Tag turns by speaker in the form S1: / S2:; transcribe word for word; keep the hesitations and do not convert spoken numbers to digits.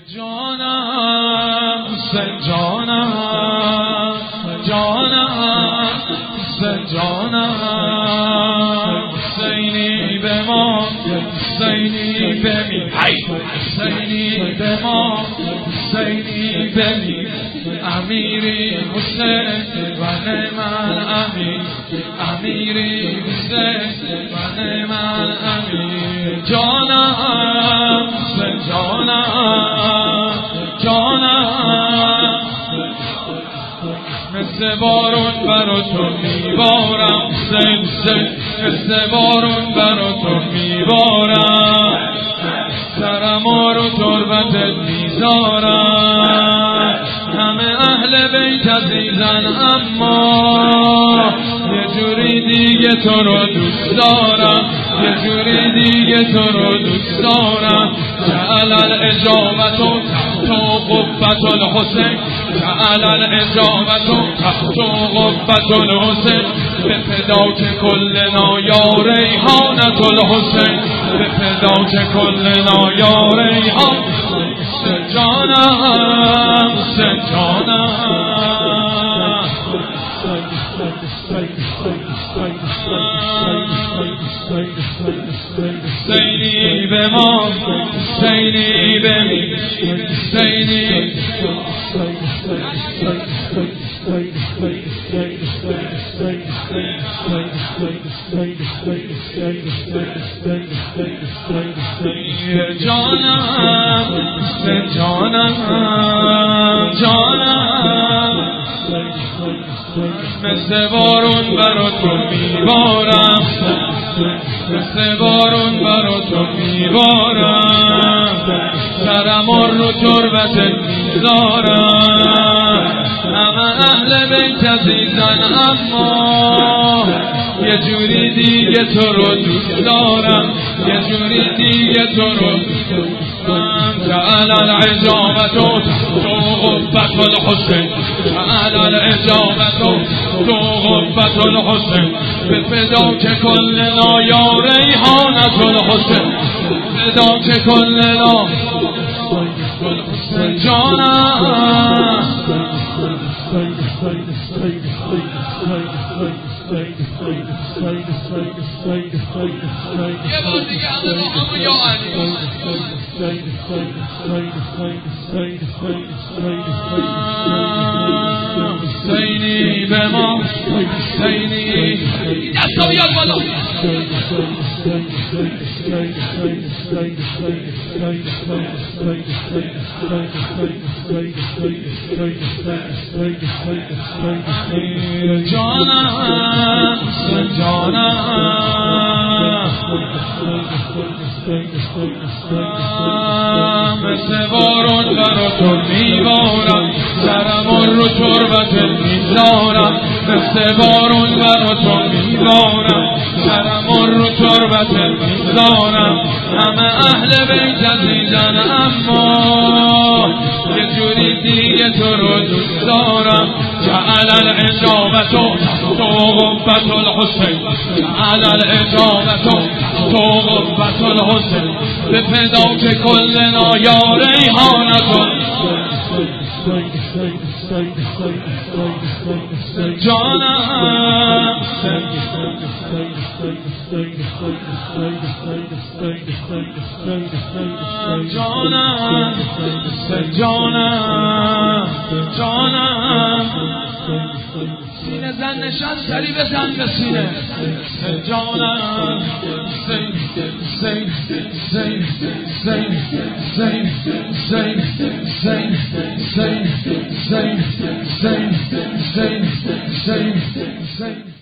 S1: جانم حسین جانم جانم حسین جانم حسینی به ما حسینی بمیر حسینی به ما حسینی بمیر امیری حسین و نعم الامیر امیری حسین و نعم الامیر جانم حسین جانم جانم مثل بارون برا تو میبارم حسین حسین مثل بارون برا تو میبارم سرمو رو تربتت میذارم همه اهل بیت عزیزن اما یه جوری دیگه تو رو دوست دارم یه جوری دیگه تو رو دوست دارم جعل الاجابت تحت قبة الحسین جعل الاجابت تحت قبة الحسین به فداک کلنا یا ریحانة الحسین به فداک کلنا یا ریحان حسین جانم حسین جانم حسینی به ما حسینی به می حسینی جانم حسین جانم جانم مثل بارون برا تو میبارم مثل بارون برا تو میبارم سرمو رو تربتت میذارم همه اهل بیت عزیزن اما یه جوری دیگه تو رو دوست دارم یه جوری دیگه تو رو دوست دارم جعل الاجابت تحت قبة الحسین جعل الاجابت تحت قبة الحسین به فداک کلنا یا ریحانة الحسین فداک کلنا حسین جانم یه بار دیگه همه با همه یا علی حسینی به ما حسینی دستا بیاد بالا جانم جانم مثل بارون برا تو میبارم سرمو رو تربتت میذارم مثل بارون برا تو میبارم سرمو رو تربتت میذارم همه اهل بیت عزیزن اما یه جوری دیگه تو رو دوست دارم جعل الاجابت تحت قبة الحسین جعل الاجابت تحت قبة الحسین به فداک کلنا یا ریحانة جانم جانم جانم جانم سینه زن نشان سری بزن به سینه جانم حسین حسین حسین حسین حسین حسین حسین حسین حسین حسین حسین حسین